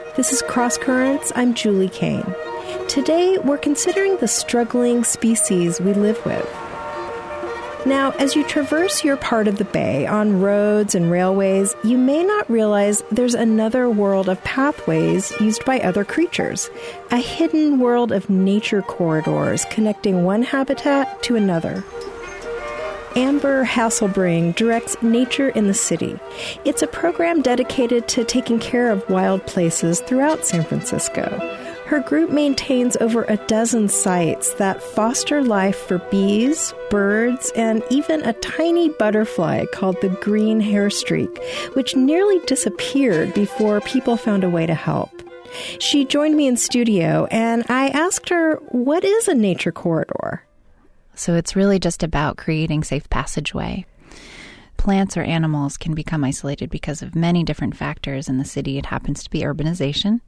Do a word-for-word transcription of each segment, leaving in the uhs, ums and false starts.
This is Cross Currents. I'm Julie Kane. Today, we're considering the struggling species we live with. Now, as you traverse your part of the bay on roads and railways, you may not realize there's another world of pathways used by other creatures, a hidden world of nature corridors connecting one habitat to another. Amber Hasselbring directs Nature in the City. It's a program dedicated to taking care of wild places throughout San Francisco. Her group maintains over a dozen sites that foster life for bees, birds, and even a tiny butterfly called the green hairstreak, which nearly disappeared before people found a way to help. She joined me in studio, and I asked her, what is a nature corridor? So it's really just about creating safe passageway. Plants or animals can become isolated because of many different factors in the city. It happens to be urbanization.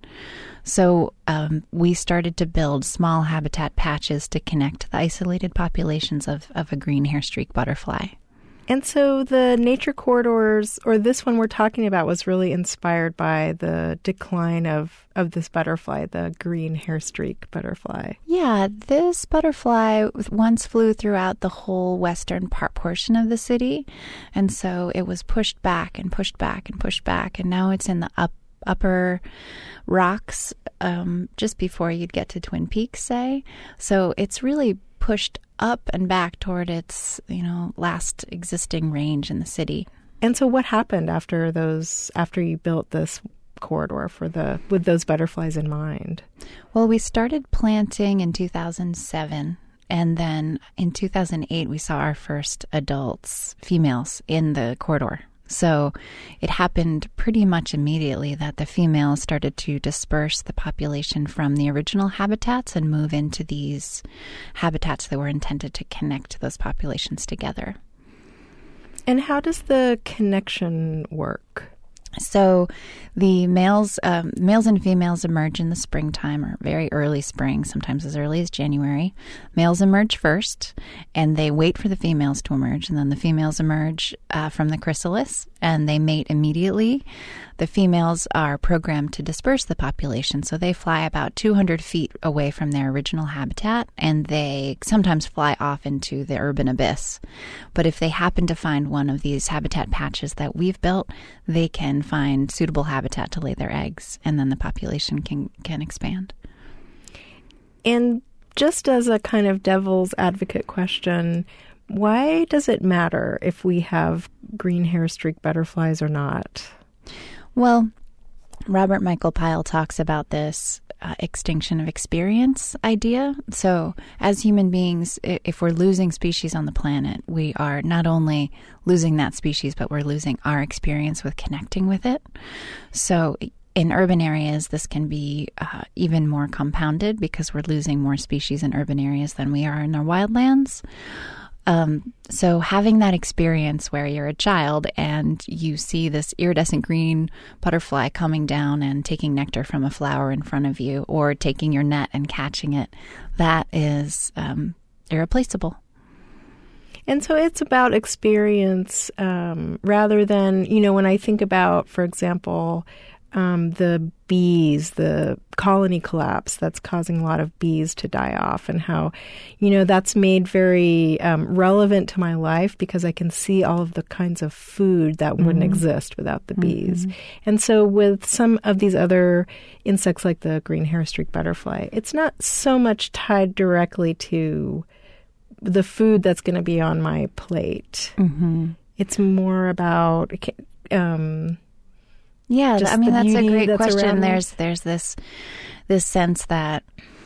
So um, we started to build small habitat patches to connect the isolated populations of, of a green hairstreak butterfly. And so the nature corridors, or this one we're talking about, was really inspired by the decline of, of this butterfly, the green hairstreak butterfly. Yeah, this butterfly once flew throughout the whole western part portion of the city. And so it was pushed back and pushed back and pushed back. And now it's in the up, upper rocks um, just before you'd get to Twin Peaks, say. So it's really pushed up and back toward its, you know, last existing range in the city. And so what happened after those, after you built this corridor for the, with those butterflies in mind? Well, we started planting in two thousand seven. And then in two thousand eight, we saw our first adults, females, in the corridor. So it happened pretty much immediately that the females started to disperse the population from the original habitats and move into these habitats that were intended to connect those populations together. And how does the connection work? So the males, um, males and females emerge in the springtime, or very early spring, sometimes as early as January. Males emerge first, and they wait for the females to emerge, and then the females emerge uh, from the chrysalis, and they mate immediately. The females are programmed to disperse the population, so they fly about two hundred feet away from their original habitat, and they sometimes fly off into the urban abyss. But if they happen to find one of these habitat patches that we've built, they can find suitable habitat to lay their eggs, and then the population can, can expand. And just as a kind of devil's advocate question, why does it matter if we have green hairstreak butterflies or not? Well, Robert Michael Pyle talks about this uh, extinction of experience idea. So as human beings, if we're losing species on the planet, we are not only losing that species, but we're losing our experience with connecting with it. So in urban areas, this can be uh, even more compounded because we're losing more species in urban areas than we are in our wildlands. Um, so having that experience where you're a child and you see this iridescent green butterfly coming down and taking nectar from a flower in front of you, or taking your net and catching it, that is um, irreplaceable. And so it's about experience um, rather than, you know, when I think about, for example, Um, the bees, the colony collapse that's causing a lot of bees to die off, and how, you know, that's made very um, relevant to my life because I can see all of the kinds of food that mm-hmm. wouldn't exist without the bees. Mm-hmm. And so with some of these other insects like the green hairstreak butterfly, it's not so much tied directly to the food that's going to be on my plate. Mm-hmm. It's more about... Um, Yeah, Just I mean, that's a great that's question. There's there's this this sense that,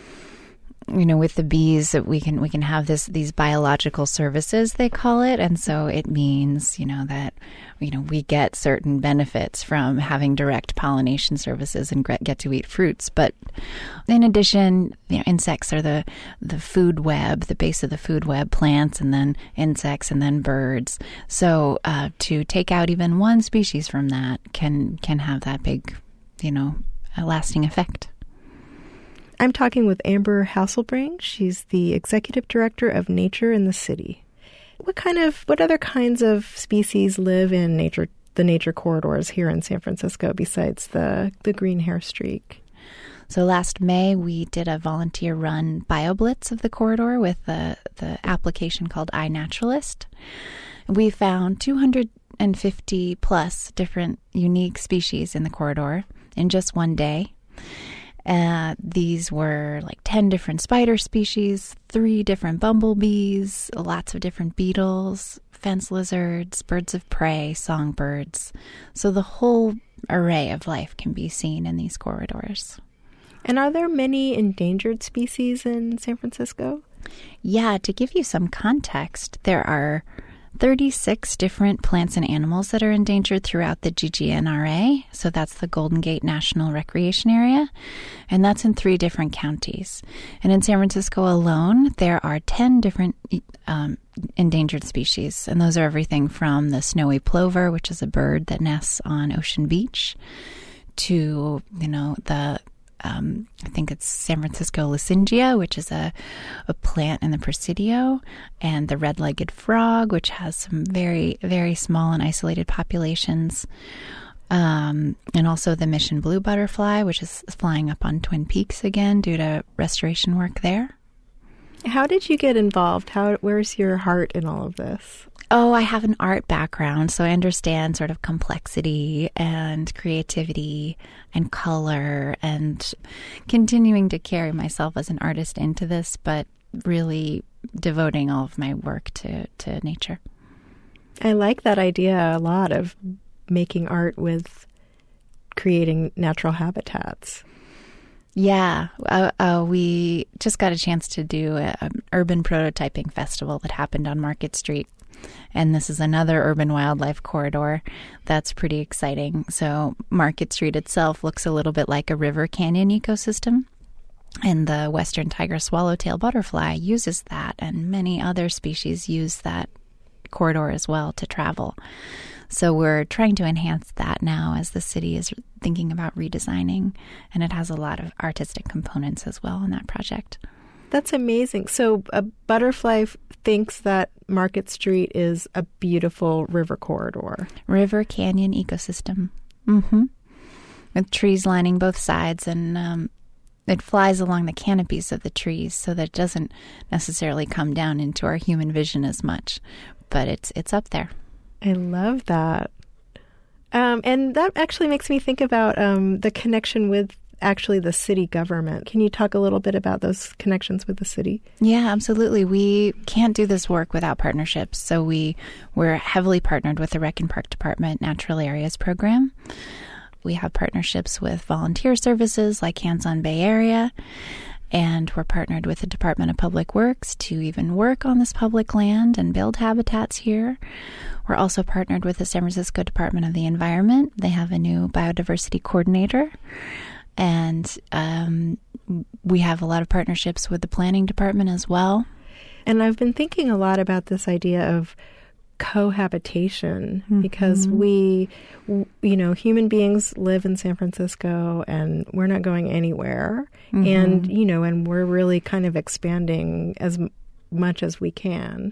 you know, with the bees, that we can we can have this these biological services, they call it, and so it means, you know, that, you know, we get certain benefits from having direct pollination services and get to eat fruits. But in addition, you know, insects are the the food web, the base of the food web, plants, and then insects, and then birds. So uh, to take out even one species from that can can have that big, you know, a lasting effect. I'm talking with Amber Hasselbring. She's the executive director of Nature in the City. What kind of, what other kinds of species live in nature the nature corridors here in San Francisco besides the, the green hair streak? So last May, we did a volunteer-run BioBlitz of the corridor with the, the application called iNaturalist. We found two hundred fifty plus different unique species in the corridor in just one day. Uh, these were like ten different spider species, three different bumblebees, lots of different beetles, fence lizards, birds of prey, songbirds. So the whole array of life can be seen in these corridors. And are there many endangered species in San Francisco? Yeah, to give you some context, there are thirty-six different plants and animals that are endangered throughout the G G N R A. So that's the Golden Gate National Recreation Area. And that's in three different counties. And in San Francisco alone, there are ten different um, endangered species. And those are everything from the snowy plover, which is a bird that nests on Ocean Beach, to, you know, the Um, I think it's San Francisco Lysingia, which is a, a plant in the Presidio, and the red-legged frog, which has some very, very small and isolated populations, um, and also the Mission blue butterfly, which is flying up on Twin Peaks again due to restoration work there. How did you get involved? How, where's your heart in all of this? Oh, I have an art background, so I understand sort of complexity and creativity and color and continuing to carry myself as an artist into this, but really devoting all of my work to, to nature. I like that idea a lot of making art with creating natural habitats. Yeah, uh, uh, we just got a chance to do an urban prototyping festival that happened on Market Street. And this is another urban wildlife corridor that's pretty exciting. So Market Street itself looks a little bit like a river canyon ecosystem. And the western tiger swallowtail butterfly uses that, and many other species use that corridor as well to travel. So we're trying to enhance that now as the city is thinking about redesigning. And it has a lot of artistic components as well in that project. That's amazing. So a butterfly f- thinks that Market Street is a beautiful river corridor. River canyon ecosystem. Mm-hmm. With trees lining both sides, and um, it flies along the canopies of the trees so that it doesn't necessarily come down into our human vision as much. But it's it's up there. I love that. Um, and that actually makes me think about um, the connection with actually the city government. Can you talk a little bit about those connections with the city? Yeah, absolutely. We can't do this work without partnerships. So we, we're heavily partnered with the Rec and Park Department Natural Areas Program. We have partnerships with volunteer services like Hands on Bay Area. And we're partnered with the Department of Public Works to even work on this public land and build habitats here. We're also partnered with the San Francisco Department of the Environment. They have a new biodiversity coordinator. And um, we have a lot of partnerships with the planning department as well. And I've been thinking a lot about this idea of cohabitation mm-hmm. because we, you know, human beings live in San Francisco and we're not going anywhere. Mm-hmm. And, you know, and we're really kind of expanding as m- much as we can.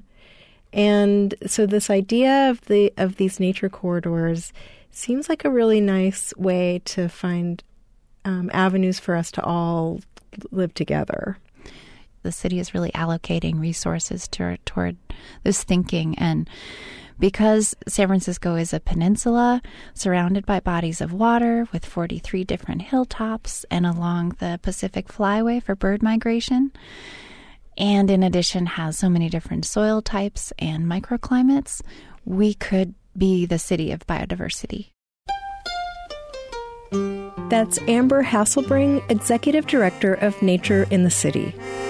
And so this idea of the of these nature corridors seems like a really nice way to find Um, avenues for us to all live together. The city is really allocating resources to, toward this thinking. And because San Francisco is a peninsula surrounded by bodies of water with forty-three different hilltops and along the Pacific Flyway for bird migration, and in addition has so many different soil types and microclimates, we could be the city of biodiversity. That's Amber Hasselbring, Executive Director of Nature in the City.